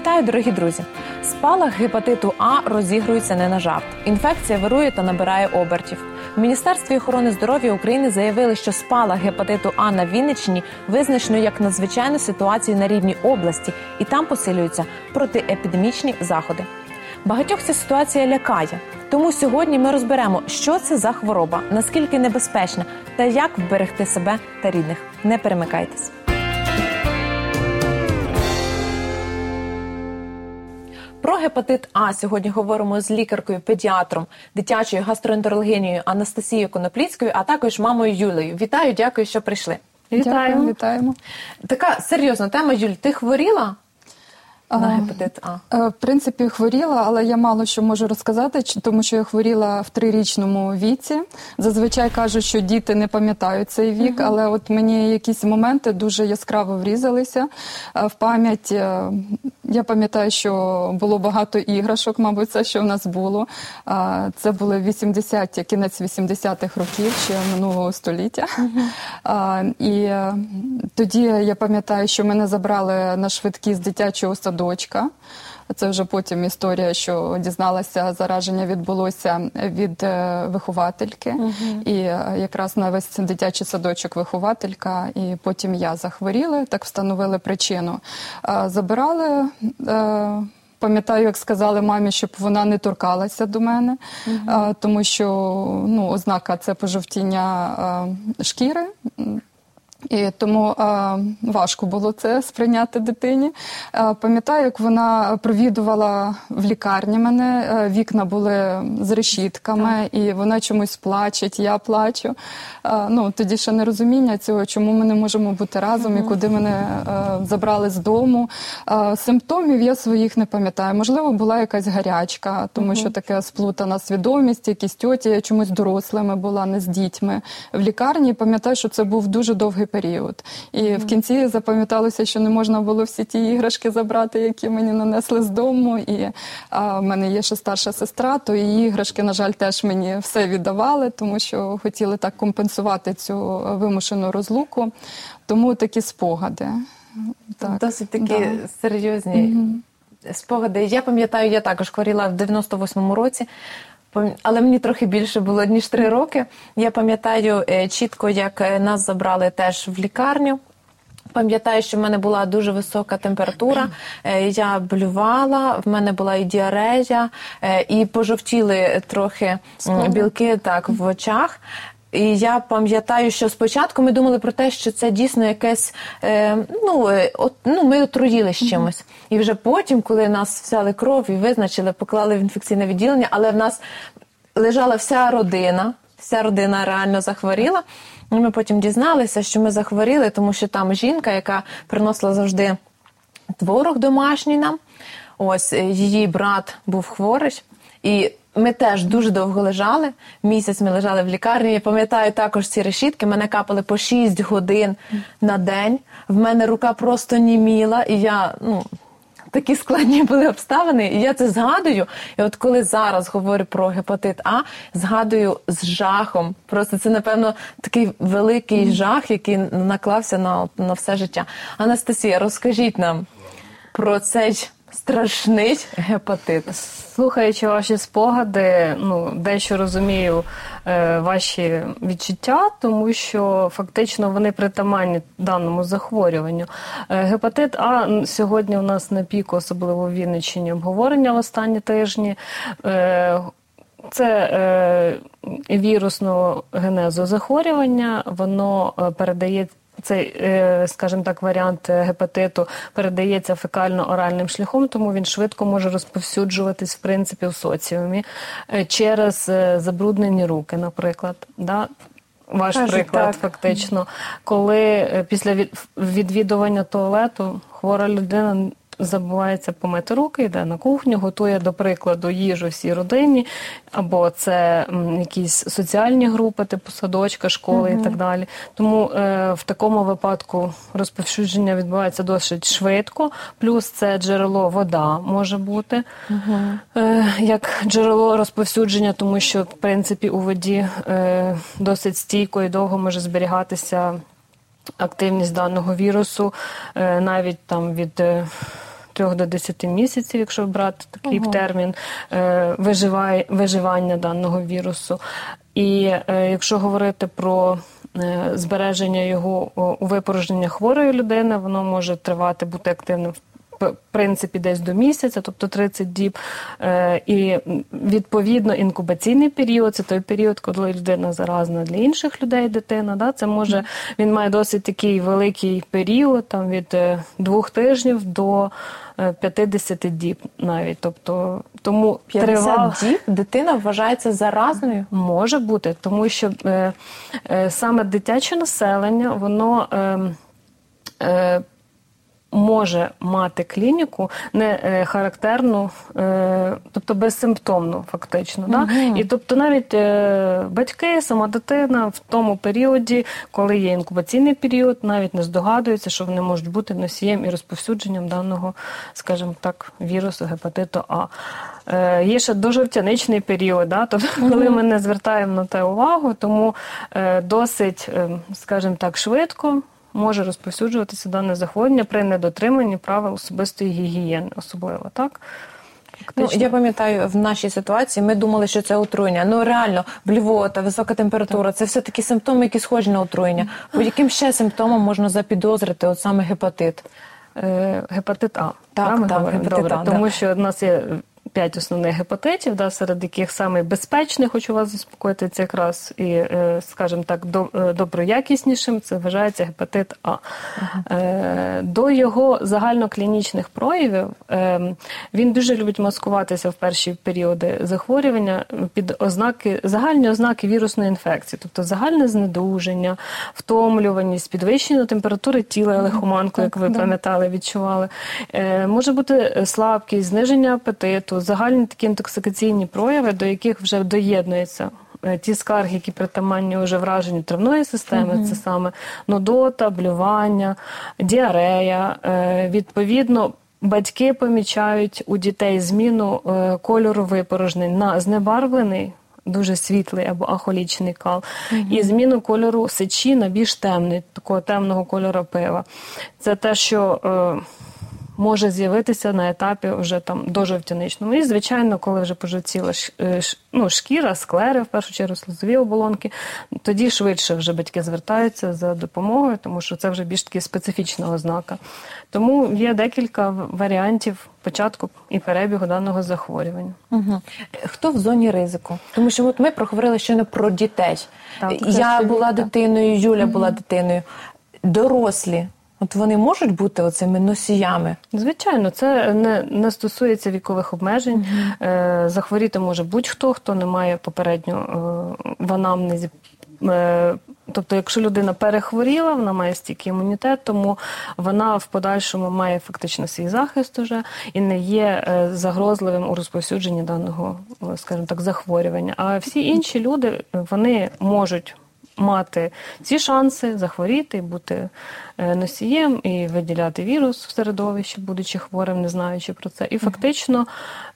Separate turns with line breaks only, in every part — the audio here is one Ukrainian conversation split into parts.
Вітаю, дорогі друзі! Спалах гепатиту А розігрується не на жарт. Інфекція вирує та набирає обертів. В Міністерстві охорони здоров'я України заявили, що спалах гепатиту А на Вінниччині визначено як надзвичайну ситуацію на рівні області, і там посилюються протиепідемічні заходи. Багатьох ця ситуація лякає. Тому сьогодні ми розберемо, що це за хвороба, наскільки небезпечна та як вберегти себе та рідних. Не перемикайтесь. Про гепатит А сьогодні говоримо з лікаркою-педіатром, дитячою гастроентерологинею Анастасією Конопліцькою, а також мамою Юлею. Вітаю, дякую, що прийшли.
Вітаємо. Вітаємо.
Така серйозна тема, Юль, ти хворіла на гепатит А?
В принципі, хворіла, але я мало що можу розказати, тому що я хворіла в 3-річному віці. Зазвичай кажуть, що діти не пам'ятають цей вік, але от мені якісь моменти дуже яскраво врізалися в пам'ять. Я пам'ятаю, що було багато іграшок, мабуть, це, що в нас було. Це були кінець 80-х років, ще минулого століття. І тоді я пам'ятаю, що мене забрали на швидкі з дитячого садочка. Це вже потім історія, що дізналася, зараження відбулося від виховательки. І якраз на весь дитячий садочок вихователька, і потім я захворіла, так встановили причину. Забирали, пам'ятаю, як сказали мамі, щоб вона не торкалася до мене, тому що ознака – це пожовтіння шкіри. І тому важко було це сприйняти дитині. Пам'ятаю, як вона провідувала в лікарні мене, вікна були з решітками, і вона чомусь плаче, я плачу. Тоді ще нерозуміння цього, чому ми не можемо бути разом і куди мене забрали з дому. Симптомів я своїх не пам'ятаю. Можливо, була якась гарячка, тому що така сплутана свідомість, якісь тьоті, я чомусь дорослими була, не з дітьми. В лікарні пам'ятаю, що це був дуже довгий період. І в кінці запам'яталося, що не можна було всі ті іграшки забрати, які мені нанесли з дому. І в мене є ще старша сестра, то її іграшки, на жаль, теж мені все віддавали, тому що хотіли так компенсувати цю вимушену розлуку. Тому такі спогади. Так.
Досить такі серйозні спогади. Я пам'ятаю, я також хворіла в 98-му році. Але мені трохи більше було, ніж 3 роки. Я пам'ятаю чітко, як нас забрали теж в лікарню. Пам'ятаю, що в мене була дуже висока температура, я блювала, в мене була і діарея, і пожовтіли трохи білки в очах. І я пам'ятаю, що спочатку ми думали про те, що це дійсно якесь, ми отруїли з чимось. І вже потім, коли нас взяли кров і визначили, поклали в інфекційне відділення, але в нас лежала вся родина реально захворіла. І ми потім дізналися, що ми захворіли, тому що там жінка, яка приносила завжди творог домашній нам, ось її брат був хворий, і ми теж дуже довго лежали, місяць ми лежали в лікарні. Я пам'ятаю також ці решітки, мене капали по 6 годин на день. В мене рука просто німіла, і я, такі складні були обставини. І я це згадую, і от коли зараз говорю про гепатит А, згадую з жахом. Просто це, напевно, такий великий жах, який наклався на все життя. Анастасія, розкажіть нам про цей страшний гепатит.
Слухаючи ваші спогади, дещо розумію ваші відчуття, тому що фактично вони притаманні даному захворюванню. Гепатит А сьогодні у нас на піку, особливо в Вінниччині, обговорення в останні тижні. Це вірусного генезу захворювання, воно передає. Цей, скажімо так, варіант гепатиту передається фекально-оральним шляхом, тому він швидко може розповсюджуватись, в принципі, в соціумі через забруднені руки, наприклад. Да? Ваш приклад, фактично. Коли після відвідування туалету хвора людина забувається помити руки, йде на кухню, готує, до прикладу, їжу всій родині, або це якісь соціальні групи, типу садочка, школи і так далі. Тому в такому випадку розповсюдження відбувається досить швидко, плюс це джерело вода може бути, як джерело розповсюдження, тому що, в принципі, у воді досить стійко і довго може зберігатися активність даного вірусу, навіть там від 3 до 10 місяців, якщо брати такий термін виживання даного вірусу. І якщо говорити про збереження його у випорожненні хворої людини, воно може тривати, бути активним в принципі десь до місяця, тобто 30 діб. І відповідно інкубаційний період, це той період, коли людина заразна для інших людей, дитина, да, це може, він має досить такий великий період, там від 2 тижнів до 50 діб навіть. Тобто, тому
50 діб дитина вважається заразною?
Може бути, тому що саме дитяче населення, воно може мати клініку не характерну, тобто безсимптомну фактично. Да? І тобто навіть батьки, сама дитина в тому періоді, коли є інкубаційний період, навіть не здогадуються, що вони можуть бути носієм і розповсюдженням даного, скажімо так, вірусу гепатиту А. Є ще дожовтяничний період, да? Тобто, коли ми не звертаємо на те увагу, тому досить, скажімо так, швидко може розповсюджуватися дане захворювання при недотриманні правил особистої гігієни, особливо, так?
Ну, я пам'ятаю, в нашій ситуації ми думали, що це отруєння. Ну, реально, блювота, висока температура, це все такі симптоми, які схожі на отруєння. По яким ще симптомам можна запідозрити от саме гепатит?
Гепатит А.
Так, гепатит
Добре,
А,
тому що в нас є 5 основних гепатитів, да, серед яких саме безпечний, хочу вас заспокоїти, це якраз і, скажімо так, доброякіснішим, це вважається гепатит А. До його загальноклінічних проявів він дуже любить маскуватися в перші періоди захворювання під загальні ознаки вірусної інфекції, тобто загальне знедуження, втомлюваність, підвищення температури тіла, лихоманку, як ви пам'ятали, відчували. Може бути слабкість, зниження апетиту, загальні такі інтоксикаційні прояви, до яких вже доєднуються ті скарги, які притаманні вже враженню травної системи, це саме нудота, блювання, діарея. Відповідно, батьки помічають у дітей зміну кольору випорожнень на знебарвлений, дуже світлий або ахолічний кал, і зміну кольору сечі на більш темний, такого темного кольору пива. Це те, що може з'явитися на етапі вже там дожовтяничному. І, звичайно, коли вже пожовтіла шкіра, склери, в першу чергу слизові оболонки, тоді швидше вже батьки звертаються за допомогою, тому що це вже більш таки специфічна ознака. Тому є декілька варіантів початку і перебігу даного захворювання.
Хто в зоні ризику? Тому що от ми проговорили щойно про дітей.
Так,
я була дитиною, Юля була дитиною. Дорослі. От вони можуть бути оцими носіями?
Звичайно, це не стосується вікових обмежень. Захворіти може будь-хто, хто не має попередньо в анамнезі. Тобто, якщо людина перехворіла, вона має стійкий імунітет, тому вона в подальшому має фактично свій захист уже і не є загрозливим у розповсюдженні даного, скажімо так, захворювання. А всі інші люди, вони можуть мати ці шанси захворіти, бути носієм і виділяти вірус в середовищі, будучи хворим, не знаючи про це. І фактично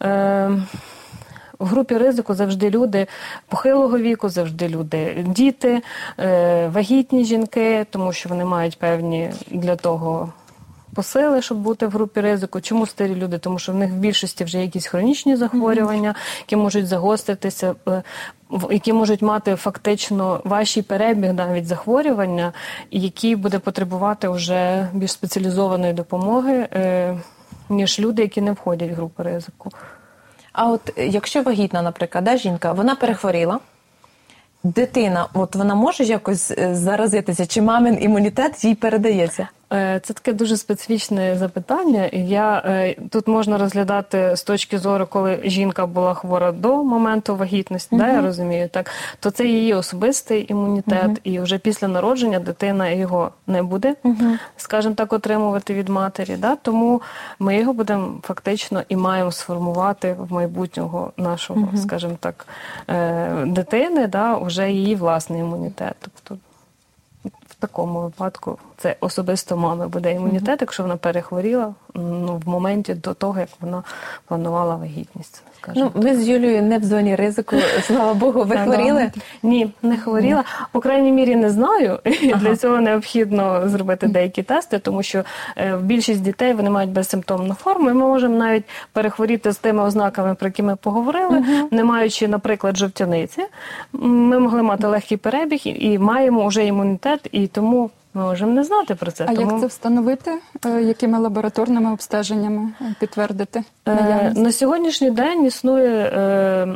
в групі ризику завжди люди похилого віку, завжди люди діти, вагітні жінки, тому що вони мають певні для того посили, щоб бути в групі ризику. Чому старі люди? Тому що в них в більшості вже якісь хронічні захворювання, які можуть загостритися, які можуть мати фактично важчий перебіг навіть захворювання, який буде потребувати вже більш спеціалізованої допомоги, ніж люди, які не входять в групу ризику.
А от якщо вагітна, наприклад, жінка, вона перехворіла, дитина, от вона може якось заразитися? Чи мамин імунітет їй передається?
Це таке дуже специфічне запитання. Тут можна розглядати з точки зору, коли жінка була хвора до моменту вагітності, да, я розумію, так, то це її особистий імунітет, і вже після народження дитина його не буде, скажімо так, отримувати від матері. Да, тому ми його будемо фактично і маємо сформувати в майбутнього нашого, скажімо так, дитини, да, вже її власний імунітет. Тобто в такому випадку це особисто мами буде імунітет, якщо вона перехворіла в моменті до того, як вона планувала вагітність.
Ну, ви з Юлією не в зоні ризику, слава Богу, ви хворіли?
Ні, не хворіла. По крайній мірі не знаю. Для цього необхідно зробити деякі тести, тому що більшість дітей вони мають безсимптомну форму, і ми можемо навіть перехворіти з тими ознаками, про які ми поговорили, не маючи, наприклад, жовтяниці. Ми могли мати легкий перебіг і маємо вже імунітет, і тому ми можемо не знати про це.
А як це встановити? Якими лабораторними обстеженнями підтвердити?
На сьогоднішній день існує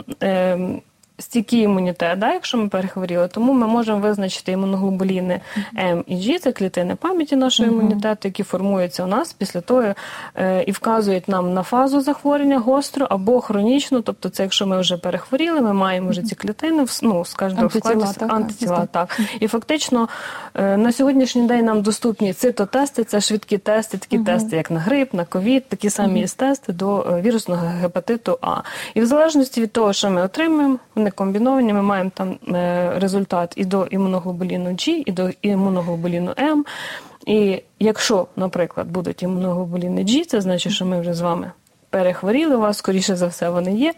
стійкий імунітет, якщо ми перехворіли, тому ми можемо визначити імуноглобуліни М і G, це клітини пам'яті нашого імунітету, які формуються у нас після того і вказують нам на фазу захворювання гостру або хронічну, тобто це якщо ми вже перехворіли, ми маємо вже ці клітини, скажімо, в складі антитіла. Так. І фактично на сьогоднішній день нам доступні цитотести, це швидкі тести, такі тести, як на грип, на ковід, такі самі є тести до вірусного гепатиту А. І в залежності від того, що ми отримуємо, вони комбіновані, ми маємо там результат і до імуноглобуліну G, і до імуноглобуліну М. І якщо, наприклад, будуть імуноглобуліни G, це значить, що ми вже з вами перехворіли, у вас, скоріше за все, вони є.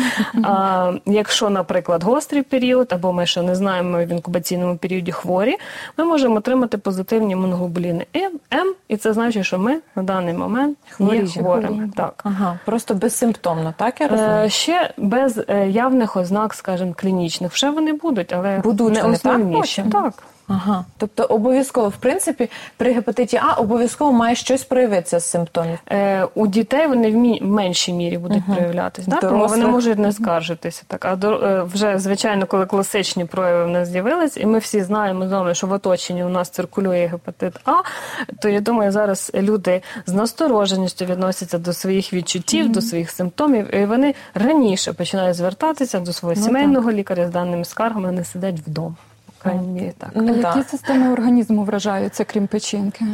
А якщо, наприклад, гострий період, або ми ще не знаємо, ми в інкубаційному періоді хворі, ми можемо отримати позитивні імуноглобуліни М, і це значить, що ми на даний момент є хворими. Так.
Ага, просто безсимптомно, так я розумію?
Ще без явних ознак, скажімо, клінічних. Вже вони будуть, але не основніші. Так.
Ага, тобто обов'язково, в принципі, при гепатиті А обов'язково має щось проявитися з симптомів?
У дітей вони в меншій мірі будуть проявлятися, так? Тому вони можуть не скаржитися. Так. А вже, звичайно, коли класичні прояви в нас з'явились, і ми всі знаємо з вами, що в оточенні у нас циркулює гепатит А, то я думаю, зараз люди з настороженістю відносяться до своїх відчуттів, до своїх симптомів, і вони раніше починають звертатися до свого сімейного лікаря з даними скаргами, вони сидять вдома. Так.
Які системи організму вражаються, крім печінки?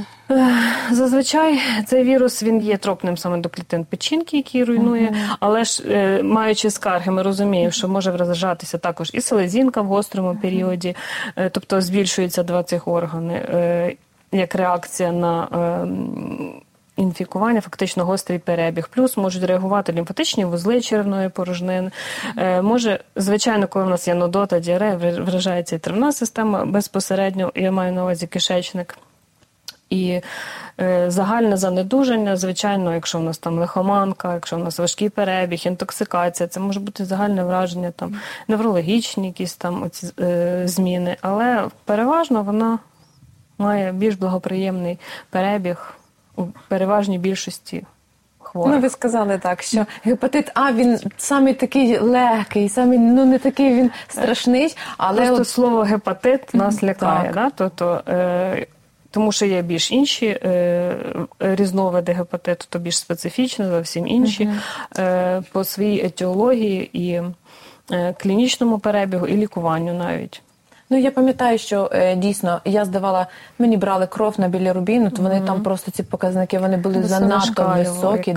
Зазвичай цей вірус, він є тропним саме до клітин печінки, який руйнує, але ж маючи скарги, ми розуміємо, що може вражатися також і селезінка в гострому періоді, тобто збільшуються два цих органи, як реакція на інфікування, фактично гострий перебіг. Плюс можуть реагувати лімфатичні вузли черевної порожнини. Може, звичайно, коли в нас є нудота, діарея, вражається і травна система безпосередньо, я маю на увазі кишечник. І загальне занедужання, звичайно, якщо в нас там лихоманка, якщо в нас важкий перебіг, інтоксикація, це може бути загальне враження, там неврологічні якісь там оці зміни. Але переважно вона має більш благоприємний перебіг у переважній більшості хворих.
Ну, ви сказали так, що гепатит А, він самий такий легкий, самий, не такий він страшний, але...
Просто слово гепатит нас лякає, да? Тобто, тому що є більш інші різновиди гепатиту, то більш специфічні, зовсім інші, по своїй етіології і клінічному перебігу, і лікуванню навіть.
Ну, я пам'ятаю, що дійсно, я здавала, мені брали кров на білірубін, то вони там просто ці показники, вони були занадто високі.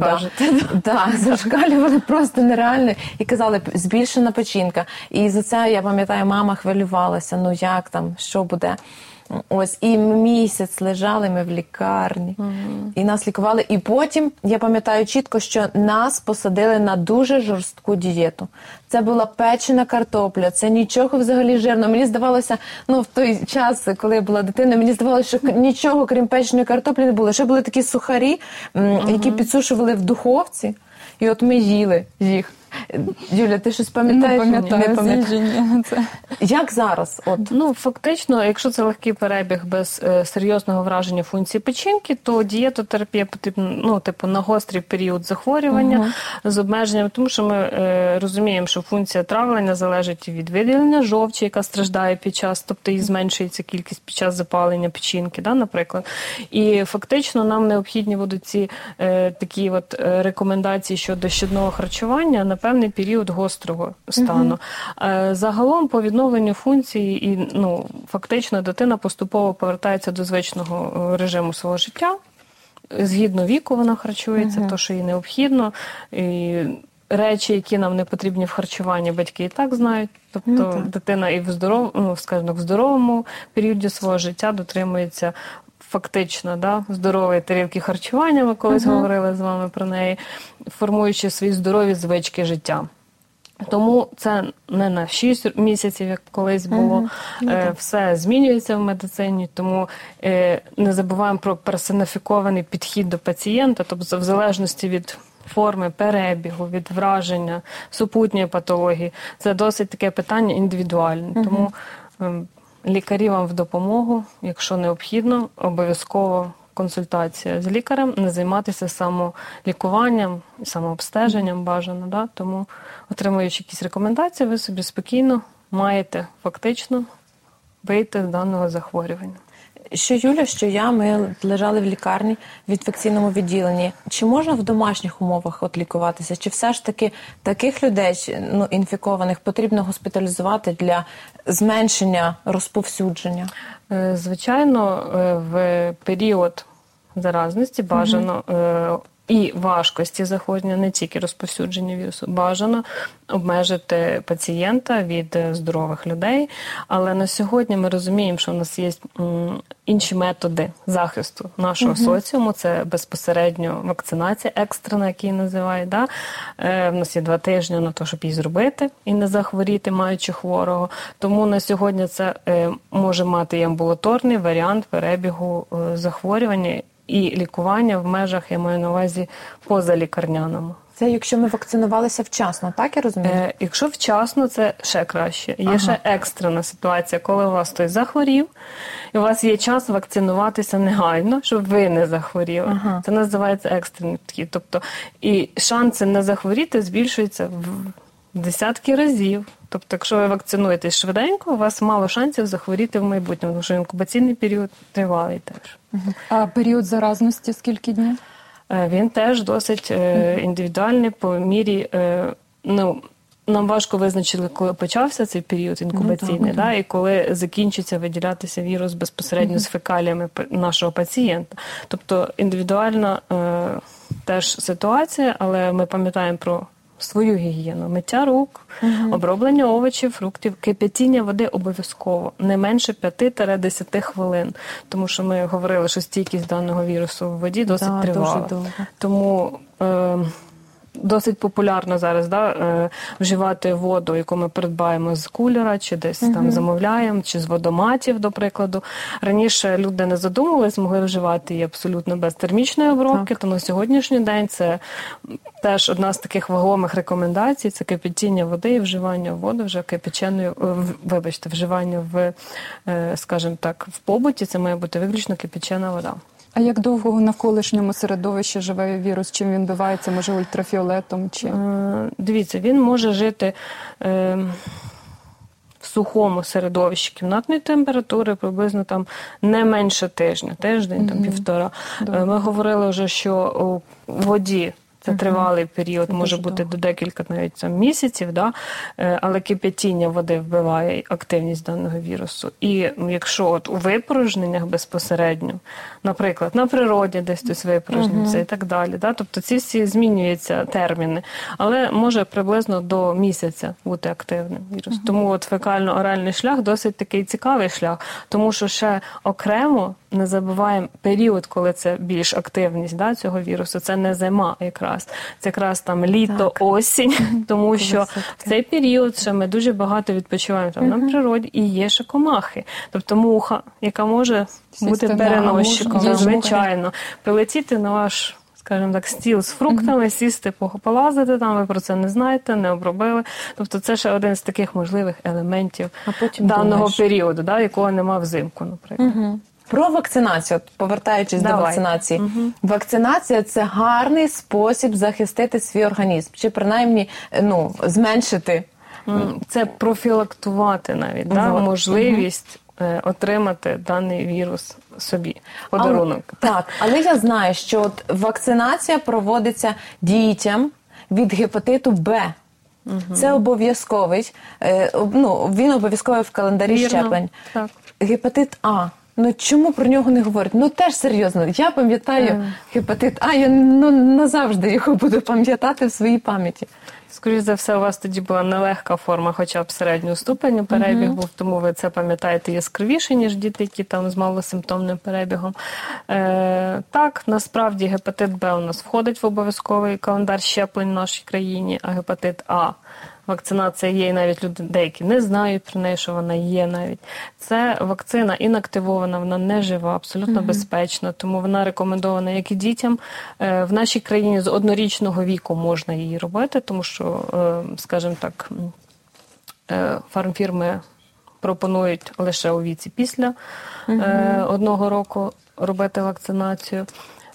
Зашкалювали просто нереально. І казали, збільшена печінка. І за це, я пам'ятаю, мама хвилювалася, ну як там, що буде. Ось, і місяць лежали ми в лікарні, і нас лікували. І потім, я пам'ятаю чітко, що нас посадили на дуже жорстку дієту. Це була печена картопля, це нічого взагалі жирного. Мені здавалося, в той час, коли я була дитиною, мені здавалося, що нічого, крім печеної картоплі, не було. Ще були такі сухарі, які підсушували в духовці, і от ми їли їх. Юля, ти щось пам'ятаєш?
Не пам'ятаю.
Як зараз?
Фактично, якщо це легкий перебіг без серйозного враження функції печінки, то дієтотерапія потрібна, на гострий період захворювання з обмеженням, тому що ми розуміємо, що функція травлення залежить від виділення жовчі, яка страждає під час, тобто її зменшується кількість під час запалення печінки, наприклад. І фактично нам необхідні будуть ці такі рекомендації щодо щодного харчування на певний період гострого стану. Загалом по відновленню функції і фактично дитина поступово повертається до звичного режиму свого життя. Згідно віку вона харчується, то, що їй необхідно. І речі, які нам не потрібні в харчуванні, батьки і так знають. Тобто дитина і в здоровому періоді свого життя дотримується фактично, да, здорової тарілки харчування, ми колись говорили з вами про неї, формуючи свої здорові звички життя. Тому це не на 6 місяців, як колись було. Все змінюється в медицині, тому не забуваємо про персоніфікований підхід до пацієнта, тобто в залежності від форми перебігу, від враження, супутньої патології. Це досить таке питання індивідуальне. Тому лікарі вам в допомогу, якщо необхідно, обов'язково консультація з лікарем, не займатися самолікуванням, самообстеженням бажано. Да? Тому, отримуючи якісь рекомендації, ви собі спокійно маєте фактично вийти з даного захворювання.
Що Юля, що я, ми лежали в лікарні в інфекційному відділенні. Чи можна в домашніх умовах лікуватися? Чи все ж таки таких людей, інфікованих, потрібно госпіталізувати для зменшення розповсюдження?
Звичайно, в період заразності бажано і важкості захворювання, не тільки розповсюдження вірусу, бажано обмежити пацієнта від здорових людей. Але на сьогодні ми розуміємо, що в нас є інші методи захисту нашого соціуму. Це безпосередньо вакцинація екстрена, як її називають. Да? В нас є 2 тижні на те, щоб її зробити і не захворіти, маючи хворого. Тому на сьогодні це може мати і амбулаторний варіант перебігу захворювання і лікування в межах, я маю на увазі, позалікарняному.
Це якщо ми вакцинувалися вчасно, так я розумію?
Якщо вчасно, це ще краще. Є ще екстрена ситуація, коли у вас хтось захворів, і у вас є час вакцинуватися негайно, щоб ви не захворіли. Це називається екстрений підхід. Тобто, і шанси не захворіти збільшуються в десятки разів. Тобто, якщо ви вакцинуєтесь швиденько, у вас мало шансів захворіти в майбутньому, тому що інкубаційний період тривалий теж.
А період заразності скільки днів?
Він теж досить індивідуальний по мірі, нам важко визначити, коли почався цей період інкубаційний, да, і коли закінчиться виділятися вірус безпосередньо з фекаліями нашого пацієнта. Тобто індивідуальна теж ситуація, але ми пам'ятаємо про свою гігієну. Миття рук, оброблення овочів, фруктів, кип'ятіння води обов'язково. Не менше 5-10 хвилин. Тому що ми говорили, що стійкість даного вірусу в воді досить тривала. Тому досить популярно зараз вживати воду, яку ми придбаємо з кулера, чи десь там замовляємо, чи з водоматів, до прикладу. Раніше люди не задумувались, могли вживати її абсолютно без термічної обробки, то на сьогоднішній день це теж одна з таких вагомих рекомендацій, це кипятіння води і вживання води вже кипяченою, вживання в, скажімо так, в побуті, це має бути виключно кипячена вода.
А як довго в навколишньому середовищі живе вірус? Чим він вбивається? Може, ультрафіолетом? Чи?
Дивіться, він може жити в сухому середовищі кімнатної температури приблизно там не менше тижня, тиждень, там півтора. Ми говорили вже, що у воді це тривалий період, може бути до декілька навіть там місяців, да? Але кип'ятіння води вбиває активність даного вірусу. І якщо от у випорожненнях безпосередньо, наприклад, на природі десь хтось випорожнився і так далі, да? Тобто ці всі змінюються терміни, але може приблизно до місяця бути активним вірус. Тому от фекально-оральний шлях досить такий цікавий шлях, тому що ще окремо не забуваємо період, коли це більш активність цього вірусу, це не зима якраз. Це якраз там літо, осінь, тому що в цей період ще ми дуже багато відпочиваємо там на природі і є ще комахи. Тобто муха, яка може бути переносчиком, звичайно, прилетіти на ваш, скажімо так, стіл з фруктами, сісти, полазити там, ви про це не знаєте, не обробили. Тобто це ще один з таких можливих елементів даного періоду, якого нема взимку, наприклад.
Про вакцинацію, повертаючись до вакцинації. Вакцинація – це гарний спосіб захистити свій організм, чи принаймні зменшити.
Це профілактувати навіть, можливість отримати даний вірус собі, подарунок.
Але я знаю, що от вакцинація проводиться дітям від гепатиту Б. Це обов'язковий, він обов'язковий в календарі щеплень. Гепатит А. Чому про нього не говорять? Теж серйозно. Я пам'ятаю гепатит А, я назавжди його буду пам'ятати в своїй пам'яті.
Скоріше за все, у вас тоді була нелегка форма, хоча б середнього ступеню перебіг був, тому ви це пам'ятаєте яскравіше, ніж діти, які там з малосимптомним перебігом. Так, насправді гепатит Б у нас входить в обов'язковий календар щеплень в нашій країні, а гепатит А вакцинація є, і навіть люди деякі не знають про неї, що вона є навіть. Це вакцина інактивована, вона не жива, абсолютно безпечна, тому вона рекомендована як і дітям. В нашій країні з однорічного віку можна її робити, тому що, скажімо так, фармфірми пропонують лише у віці після 1 року робити вакцинацію.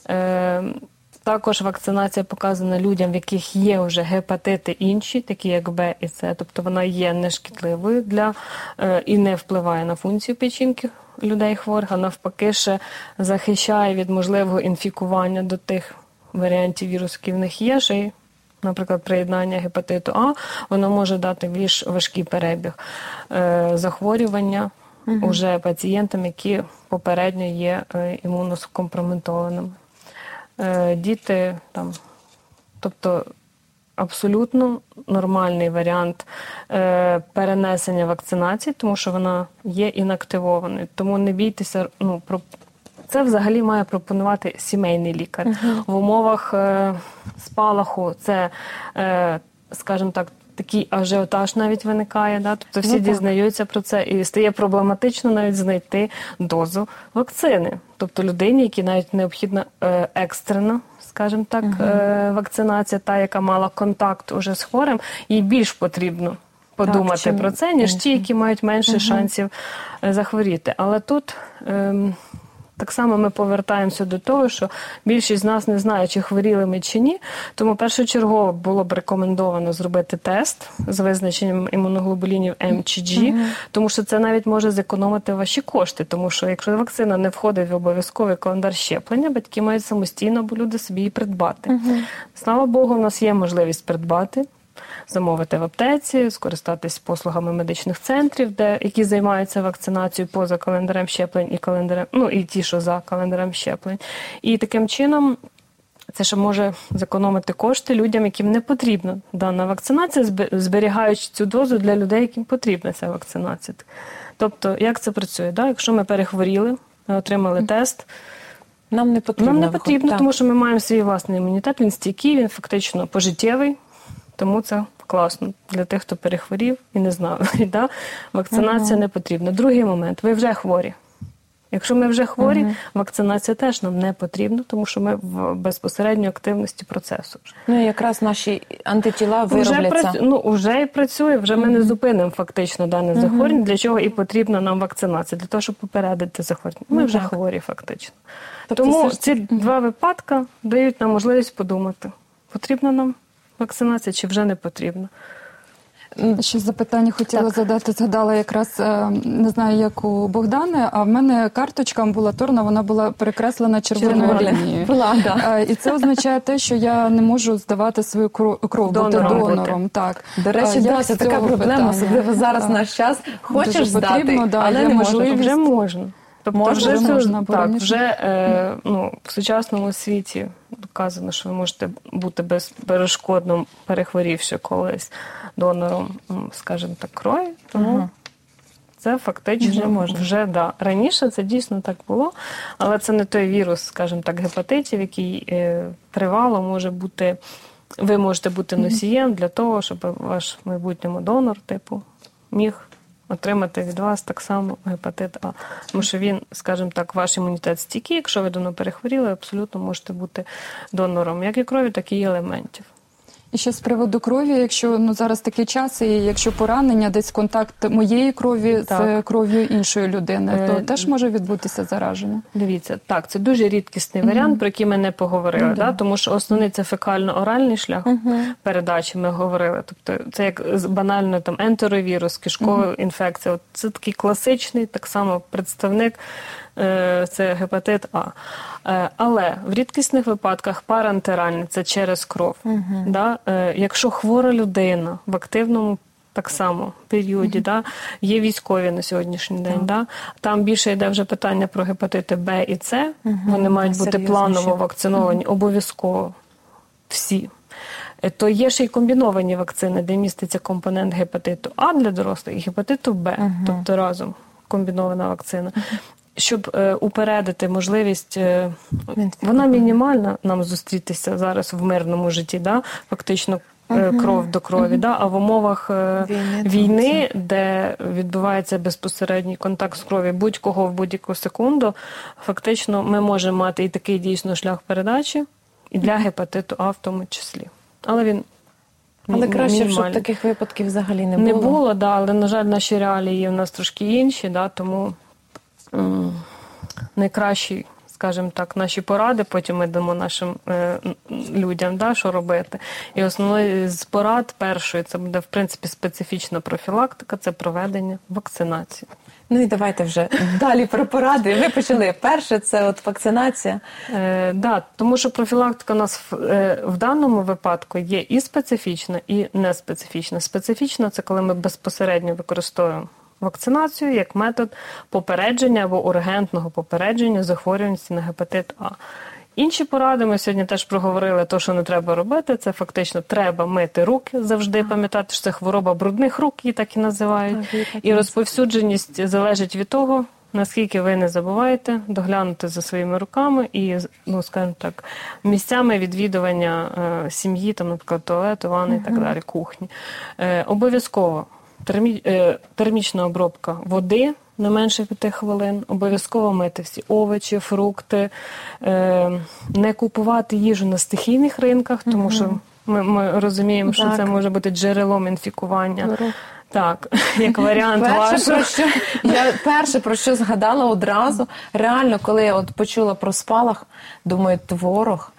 Також вакцинація показана людям, в яких є вже гепатити інші, такі як Б і С, тобто вона є нешкідливою і не впливає на функцію печінки людей хворих, а навпаки ще захищає від можливого інфікування до тих варіантів вірусу, які в них є, ще й, наприклад, приєднання гепатиту А, воно може дати більш важкий перебіг захворювання уже пацієнтам, які попередньо є імунокомпрометованими. Діти там, тобто абсолютно нормальний варіант перенесення вакцинації, тому що вона є інактивованою. Тому не бійтеся, це взагалі має пропонувати сімейний лікар. В умовах спалаху це, скажімо так, такий ажіотаж навіть виникає, да? Тобто всі дізнаються про це і стає проблематично навіть знайти дозу вакцини. Тобто людині, якій навіть необхідна екстрена, скажімо так, вакцинація, та, яка мала контакт уже з хворим, їй більш потрібно подумати про це, ніж ті, які мають менше шансів захворіти. Але тут так само ми повертаємося до того, що більшість з нас не знає, чи хворіли ми чи ні, тому першочергово було б рекомендовано зробити тест з визначенням імуноглобулінів М чи G, тому що це навіть може зекономити ваші кошти, тому що якщо вакцина не входить в обов'язковий календар щеплення, батьки мають самостійно або люди собі її придбати. Слава Богу, у нас є можливість придбати, замовити в аптеці, скористатись послугами медичних центрів, які займаються вакцинацією поза календарем щеплень і календарем, і ті, що за календарем щеплень. І таким чином це ще може зекономити кошти людям, яким не потрібна дана вакцинація, зберігаючи цю дозу для людей, яким потрібна ця вакцинація. Тобто, як це працює? Да? Якщо ми перехворіли, ми отримали тест,
нам не потрібно,
тому що ми маємо свій власний імунітет, він стійкий, він фактично пожиттєвий. Тому це класно для тих, хто перехворів і не знав. Да? Вакцинація не потрібна. Другий момент. Ви вже хворі. Якщо ми вже хворі, вакцинація теж нам не потрібна, тому що ми в безпосередньо активності процесу.
І якраз наші антитіла виробляться.
Вже і працює, вже ми не зупинимо фактично дане захворювання, для чого і потрібна нам вакцинація, для того, щоб попередити захворювання. Ми вже хворі фактично. Тому ці два випадки дають нам можливість подумати, потрібна нам вакцинація чи вже не потрібна.
Ще запитання хотіла задати, згадала якраз, не знаю, як у Богдани, а в мене карточка амбулаторна, вона була перекреслена червоною лінією. І це означає те, що я не можу здавати свою кров, бути донором. Так.
До речі, це така проблема, особливо зараз в наш час. Хочеш здати, але не можливість.
Вже можна. Тобто вже в сучасному світі доказано, що ви можете бути безперешкодно перехворівши колись донором, скажімо так, крові. Тому це фактично вже раніше це дійсно так було, але це не той вірус, скажімо так, гепатитів, який тривало може бути, ви можете бути носієм для того, щоб ваш майбутньому донор, міг отримати від вас так само гепатит А. Тому що він, скажімо так, ваш імунітет стійкий, якщо ви давно перехворіли, абсолютно можете бути донором як і крові, так і елементів.
І ще з приводу крові, якщо зараз такий час, і якщо поранення, десь контакт моєї крові з кров'ю іншої людини, то теж може відбутися зараження?
Дивіться, це дуже рідкісний варіант, про який ми не поговорили, тому що основний це фекально-оральний шлях передачі, ми говорили. Тобто це як банально ентеровірус, кишкова інфекція. Це такий класичний, так само представник, це гепатит А. Але в рідкісних випадках параентеральний, це через кров. Якщо хвора людина в активному так само періоді, є військові на сьогоднішній день, там більше йде вже питання про гепатити Б і С, вони мають бути планово вакциновані, обов'язково всі. то є ще й комбіновані вакцини, де міститься компонент гепатиту А для дорослих і гепатиту Б, тобто разом комбінована вакцина. Щоб упередити можливість, вона мінімальна, нам зустрітися зараз в мирному житті, да? Фактично кров до крові, да? А в умовах війни, де відбувається безпосередній контакт з кров'ю будь-кого в будь-яку секунду, фактично ми можемо мати і такий дійсно шлях передачі, і для гепатиту А в тому числі. Але він
краще, щоб таких випадків взагалі не було.
Не було, да, але, на жаль, наші реалії в нас трошки інші, да, тому найкращі, скажімо так, наші поради, потім ми дамо нашим людям, да, що робити. І основною з порад першої, це буде, в принципі, специфічна профілактика, це проведення вакцинації.
Ну і давайте вже далі про поради. Ви почали. Перше, це от вакцинація.
Да, тому що профілактика у нас в даному випадку є і специфічна, і неспецифічна. Специфічна – це коли ми безпосередньо використовуємо вакцинацію як метод попередження або ургентного попередження захворюваності на гепатит А. Інші поради, ми сьогодні теж проговорили, то, що не треба робити, це фактично треба мити руки, завжди пам'ятати, що це хвороба брудних рук, її так і називають. І розповсюдженість залежить від того, наскільки ви не забуваєте доглянути за своїми руками і, ну, скажімо так, місцями відвідування сім'ї, там, наприклад, туалету, ванни і так далі, кухні. Обов'язково термічна обробка води не менше 5 хвилин, обов'язково мити всі овочі, фрукти, не купувати їжу на стихійних ринках, тому що ми розуміємо, що це може бути джерелом інфікування. Так, як варіант
Перше, про що згадала одразу, реально, коли я от почула про спалах, думаю, творог,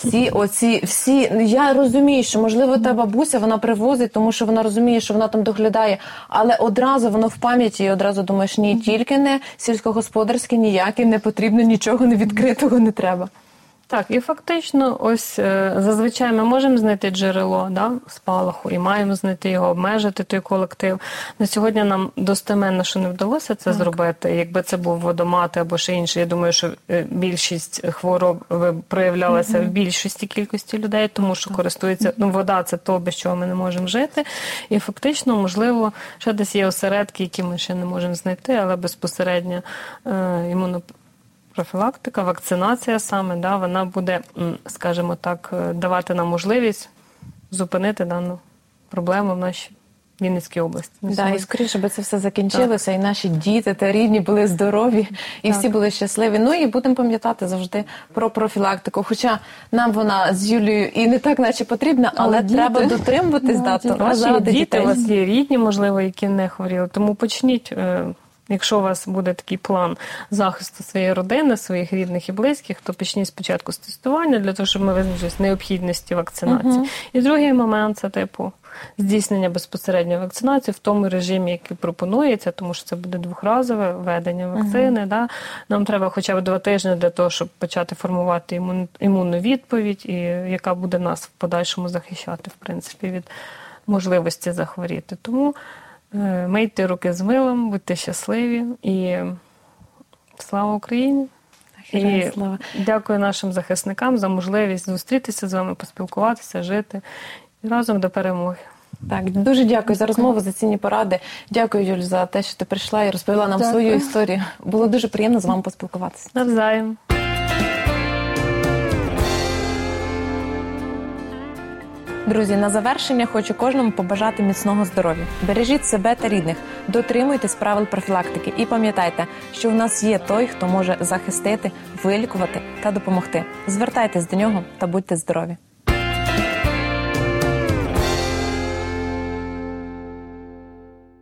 я розумію, що, можливо, та бабуся, вона привозить, тому що вона розуміє, що вона там доглядає, але одразу воно в пам'яті, і одразу думаєш, ні, тільки не сільськогосподарське, ніяке, не потрібно, нічого не відкритого не треба.
Так, і фактично, ось зазвичай ми можемо знайти джерело, да, спалаху і маємо знайти його, обмежити той колектив. На сьогодні нам достеменно, що не вдалося це зробити. Якби це був водомат або ще інше, я думаю, що більшість хвороб проявлялася в більшості кількості людей, тому що користується, вода – це то, без чого ми не можемо жити. І фактично, можливо, ще десь є осередки, які ми ще не можемо знайти, але безпосередньо профілактика, вакцинація саме, да, вона буде, скажімо так, давати нам можливість зупинити дану проблему в нашій Вінницькій області.
Да, і скоріше би це все закінчилося, і наші діти та рідні були здорові, і всі були щасливі. Ну і будемо пам'ятати завжди про профілактику. Хоча нам вона з Юлією і не так наче потрібна, але треба дотримуватись дату.
Ваші діти, у вас є рідні, можливо, які не хворіли, тому почніть. Якщо у вас буде такий план захисту своєї родини, своїх рідних і близьких, то почніть спочатку з тестування, для того, щоб ми визначилися необхідності вакцинації. І другий момент – це, здійснення безпосередньої вакцинації в тому режимі, який пропонується, тому що це буде двохразове введення вакцини. Да? Нам треба хоча б 2 тижні для того, щоб почати формувати імунну відповідь, і яка буде нас в подальшому захищати, в принципі, від можливості захворіти. Тому мийте руки з милом, будьте щасливі і слава Україні! І дякую нашим захисникам за можливість зустрітися з вами, поспілкуватися, жити і разом до перемоги.
Так, дуже дякую за розмову, за цінні поради. Дякую, Юль, за те, що ти прийшла і розповіла нам свою історію. Було дуже приємно з вами поспілкуватися.
Навзаєм.
Друзі, на завершення хочу кожному побажати міцного здоров'я. Бережіть себе та рідних, дотримуйтесь правил профілактики і пам'ятайте, що в нас є той, хто може захистити, вилікувати та допомогти. Звертайтесь до нього та будьте здорові.